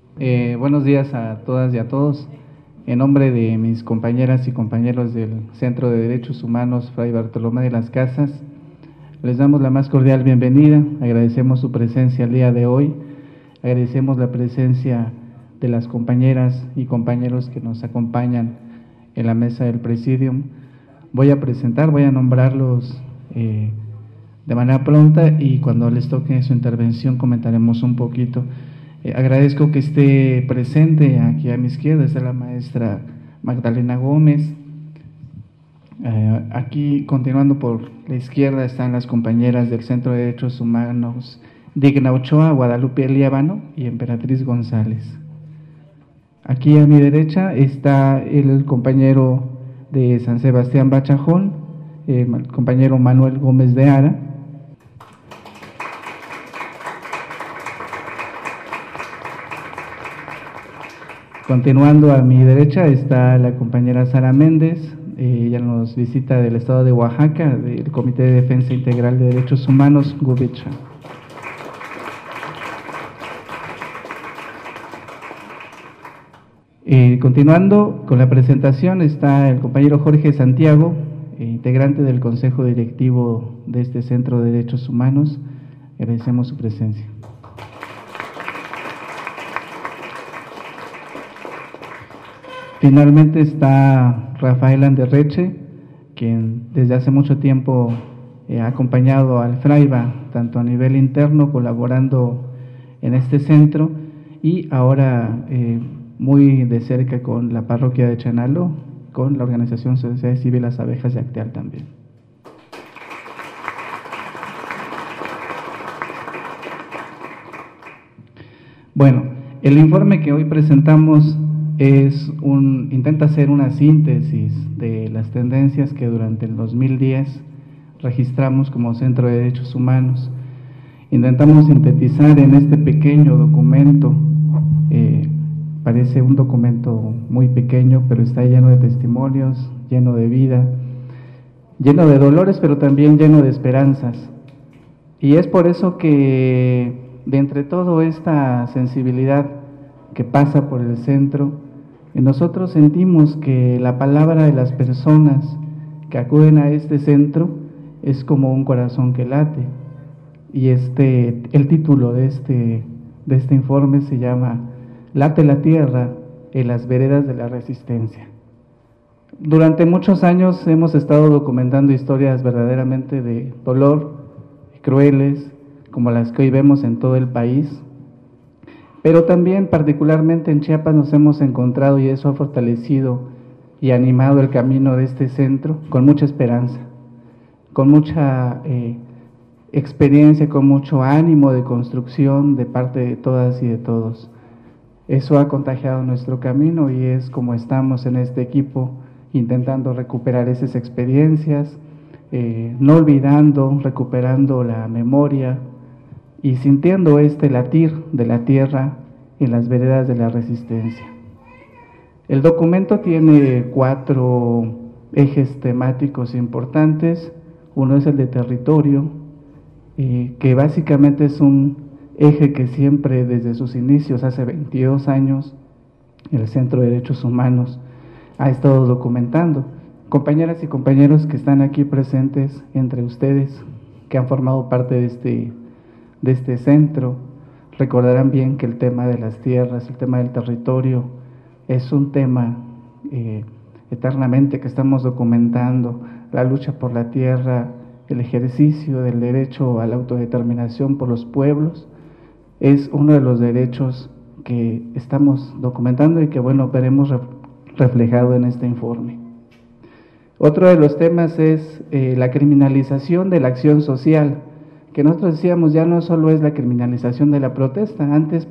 Buenos días a todas y a todos. En nombre de mis compañeras y compañeros del Centro de Derechos Humanos Fray Bartolomé de las Casas, les damos la más cordial bienvenida. Agradecemos su presencia el día de hoy. Agradecemos la presencia de las compañeras y compañeros que nos acompañan en la mesa del Presidium. Voy a nombrarlos de manera pronta y cuando les toque su intervención comentaremos un poquito. Agradezco que esté presente aquí a mi izquierda, está la maestra Magdalena Gómez. Aquí, continuando por la izquierda, están las compañeras del Centro de Derechos Humanos Digna Ochoa, Guadalupe Líbano y Emperatriz González. Aquí a mi derecha está el compañero de San Sebastián Bachajón, el compañero Manuel Gómez de Ara. Continuando a mi derecha está la compañera Sara Méndez, ella nos visita del estado de Oaxaca, del Comité de Defensa Integral de Derechos Humanos, GUBICHA. Continuando con la presentación está el compañero Jorge Santiago, integrante del Consejo Directivo de este Centro de Derechos Humanos. Agradecemos su presencia. Finalmente está Rafael Anderreche, quien desde hace mucho tiempo ha acompañado al FRAIBA, tanto a nivel interno, colaborando en este centro, y ahora muy de cerca con la parroquia de Chanalo, con la organización Sociedad Civil Las Abejas de Acteal también. Bueno, el informe que hoy presentamos intenta hacer una síntesis de las tendencias que durante el 2010 registramos como Centro de Derechos Humanos. Intentamos sintetizar en este pequeño documento, parece un documento muy pequeño, pero está lleno de testimonios, lleno de vida, lleno de dolores, pero también lleno de esperanzas. Y es por eso que, de entre toda esta sensibilidad que pasa por el centro, nosotros sentimos que la palabra de las personas que acuden a este centro es como un corazón que late. Y el título de este informe se llama Late la tierra en las veredas de la resistencia. Durante muchos años hemos estado documentando historias verdaderamente de dolor, crueles, como las que hoy vemos en todo el país. Pero también particularmente en Chiapas nos hemos encontrado, y eso ha fortalecido y animado el camino de este centro, con mucha esperanza, con mucha experiencia, con mucho ánimo de construcción de parte de todas y de todos. Eso ha contagiado nuestro camino y es como estamos en este equipo intentando recuperar esas experiencias, no olvidando, recuperando la memoria y sintiendo latir de la tierra en las veredas de la resistencia. El documento tiene 4 ejes temáticos importantes. Uno es el de territorio, que básicamente es un eje que siempre desde sus inicios, hace 22 años, el Centro de Derechos Humanos ha estado documentando. Compañeras y compañeros que están aquí presentes entre ustedes, que han formado parte de este centro, recordarán bien que el tema de las tierras, el tema del territorio, es un tema eternamente que estamos documentando. La lucha por la tierra, el ejercicio del derecho a la autodeterminación por los pueblos, es uno de los derechos que estamos documentando y que, bueno, veremos reflejado en este informe. Otro de los temas es la criminalización de la acción social, que nosotros decíamos ya no solo es la criminalización de la protesta. Antes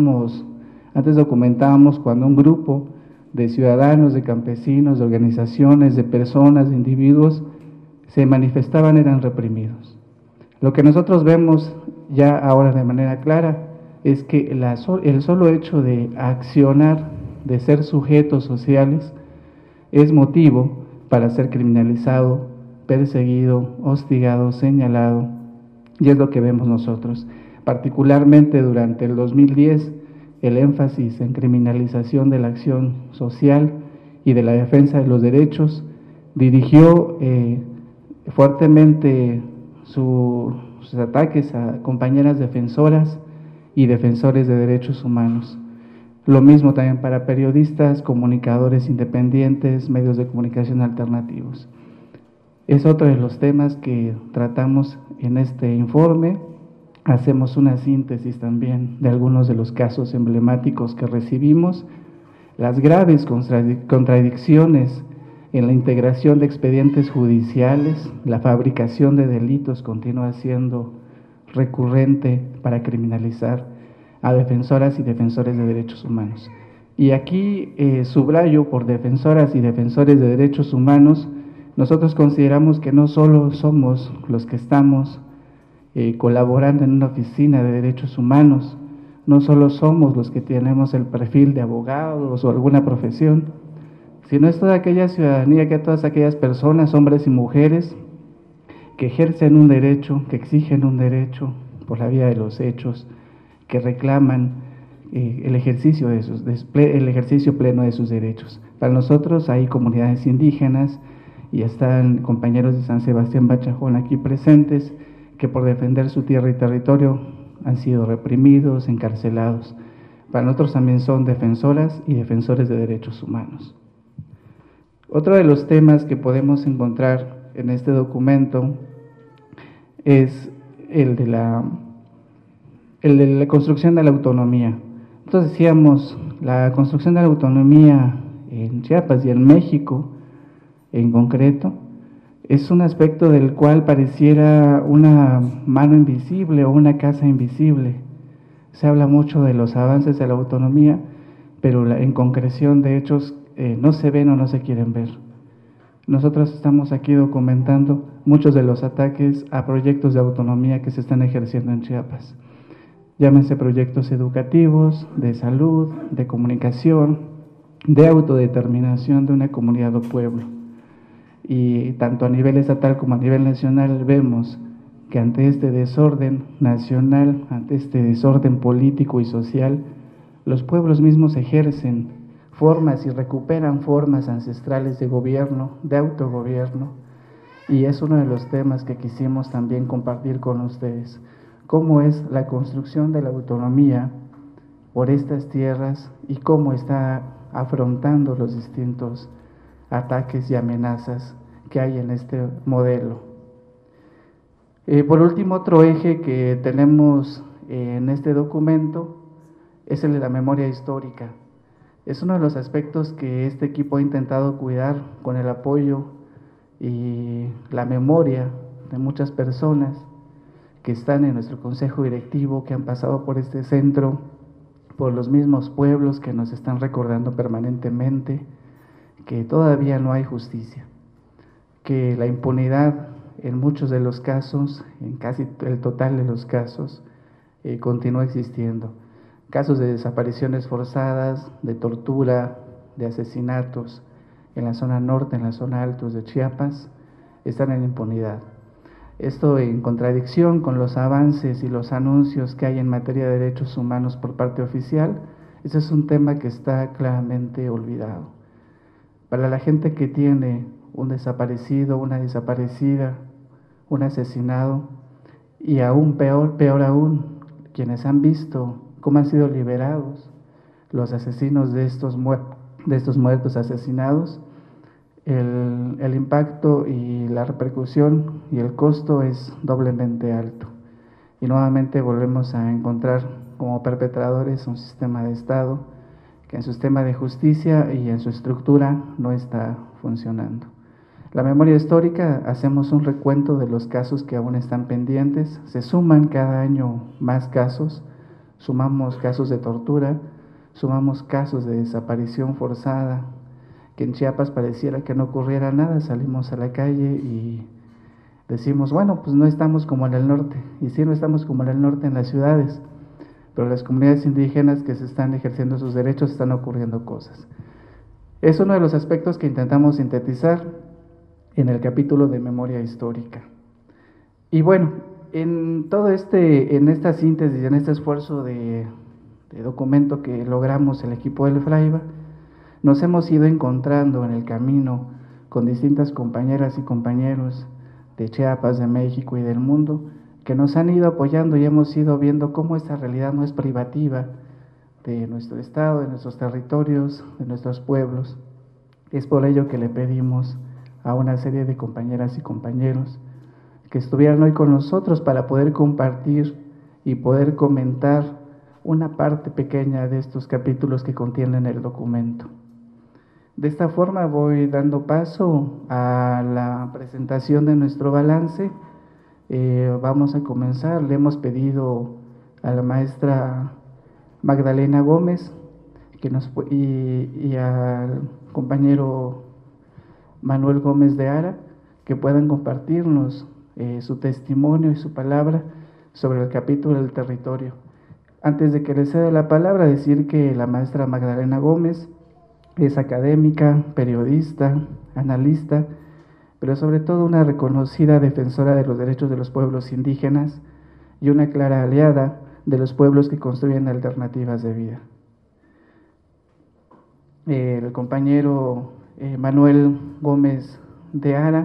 documentábamos cuando un grupo de ciudadanos, de campesinos, de organizaciones, de personas, de individuos se manifestaban, eran reprimidos. Lo que nosotros vemos ya ahora de manera clara es que el solo hecho de accionar, de ser sujetos sociales, es motivo para ser criminalizado, perseguido, hostigado, señalado. Y es lo que vemos nosotros, particularmente durante el 2010, el énfasis en criminalización de la acción social y de la defensa de los derechos, dirigió fuertemente sus ataques a compañeras defensoras y defensores de derechos humanos. Lo mismo también para periodistas, comunicadores independientes, medios de comunicación alternativos. Es otro de los temas que tratamos en este informe. Hacemos una síntesis también de algunos de los casos emblemáticos que recibimos, las graves contradicciones en la integración de expedientes judiciales, la fabricación de delitos continúa siendo recurrente para criminalizar a defensoras y defensores de derechos humanos. Y aquí subrayo por defensoras y defensores de derechos humanos, nosotros consideramos que no solo somos los que estamos colaborando en una oficina de derechos humanos, no solo somos los que tenemos el perfil de abogados o alguna profesión, sino es toda aquella ciudadanía, que todas aquellas personas, hombres y mujeres, que ejercen un derecho, que exigen un derecho por la vía de los hechos, que reclaman el ejercicio pleno de sus derechos. Para nosotros hay comunidades indígenas y están compañeros de San Sebastián Bachajón aquí presentes, que por defender su tierra y territorio han sido reprimidos, encarcelados. Para nosotros también son defensoras y defensores de derechos humanos. Otro de los temas que podemos encontrar en este documento es el de la construcción de la autonomía. Entonces decíamos, la construcción de la autonomía en Chiapas y en México en concreto, es un aspecto del cual pareciera una mano invisible o una casa invisible. Se habla mucho de los avances de la autonomía, pero en concreción de hechos no se ven o no se quieren ver. Nosotros estamos aquí documentando muchos de los ataques a proyectos de autonomía que se están ejerciendo en Chiapas. Llámense proyectos educativos, de salud, de comunicación, de autodeterminación de una comunidad o pueblo. Y tanto a nivel estatal como a nivel nacional vemos que ante este desorden nacional, ante este desorden político y social, los pueblos mismos ejercen formas y recuperan formas ancestrales de gobierno, de autogobierno, y es uno de los temas que quisimos también compartir con ustedes, cómo es la construcción de la autonomía por estas tierras y cómo está afrontando los distintos ataques y amenazas que hay en este modelo. Por último, otro eje que tenemos en este documento es el de la memoria histórica. Es uno de los aspectos que este equipo ha intentado cuidar con el apoyo y la memoria de muchas personas que están en nuestro consejo directivo, que han pasado por este centro, por los mismos pueblos que nos están recordando permanentemente que todavía no hay justicia, que la impunidad en muchos de los casos, en casi el total de los casos, continúa existiendo. Casos de desapariciones forzadas, de tortura, de asesinatos en la zona norte, en la zona altos de Chiapas, están en impunidad. Esto en contradicción con los avances y los anuncios que hay en materia de derechos humanos por parte oficial. Ese es un tema que está claramente olvidado. Para la gente que tiene un desaparecido, una desaparecida, un asesinado, y aún peor aún, quienes han visto cómo han sido liberados los asesinos de estos muertos asesinados, el impacto y la repercusión y el costo es doblemente alto. Y nuevamente volvemos a encontrar como perpetradores un sistema de Estado que en su sistema de justicia y en su estructura no está funcionando. La memoria histórica, hacemos un recuento de los casos que aún están pendientes, se suman cada año más casos, sumamos casos de tortura, sumamos casos de desaparición forzada, que en Chiapas pareciera que no ocurriera nada, salimos a la calle y decimos, bueno, pues no estamos como en el norte, y sí, no estamos como en el norte en las ciudades, pero las comunidades indígenas que se están ejerciendo sus derechos están ocurriendo cosas. Es uno de los aspectos que intentamos sintetizar en el capítulo de memoria histórica. Y bueno, en esta síntesis, en este esfuerzo de documento que logramos el equipo del Fraiba, nos hemos ido encontrando en el camino con distintas compañeras y compañeros de Chiapas, de México y del mundo, que nos han ido apoyando y hemos ido viendo cómo esta realidad no es privativa de nuestro estado, de nuestros territorios, de nuestros pueblos. Es por ello que le pedimos a una serie de compañeras y compañeros que estuvieran hoy con nosotros para poder compartir y poder comentar una parte pequeña de estos capítulos que contienen el documento. De esta forma voy dando paso a la presentación de nuestro balance. Vamos a comenzar. Le hemos pedido a la maestra Magdalena Gómez y al compañero Manuel Gómez de Ara que puedan compartirnos su testimonio y su palabra sobre el capítulo del territorio. Antes de que les ceda la palabra, decir que la maestra Magdalena Gómez es académica, periodista, analista, pero sobre todo una reconocida defensora de los derechos de los pueblos indígenas y una clara aliada de los pueblos que construyen alternativas de vida. El compañero Manuel Gómez de Ara,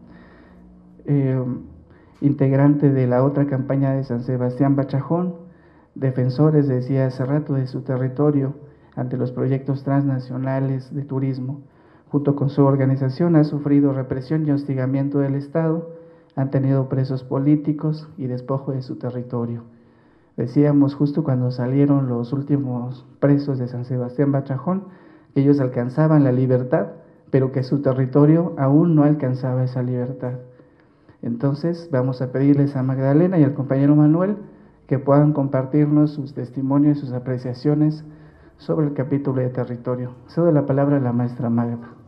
integrante de la otra campaña de San Sebastián Bachajón, defensores, decía hace rato, de su territorio ante los proyectos transnacionales de turismo. Junto con su organización ha sufrido represión y hostigamiento del Estado, han tenido presos políticos y despojo de su territorio. Decíamos justo cuando salieron los últimos presos de San Sebastián Bachajón, que ellos alcanzaban la libertad, pero que su territorio aún no alcanzaba esa libertad. Entonces vamos a pedirles a Magdalena y al compañero Manuel que puedan compartirnos sus testimonios y sus apreciaciones sobre el capítulo de territorio. Cedo la palabra a la maestra Magda.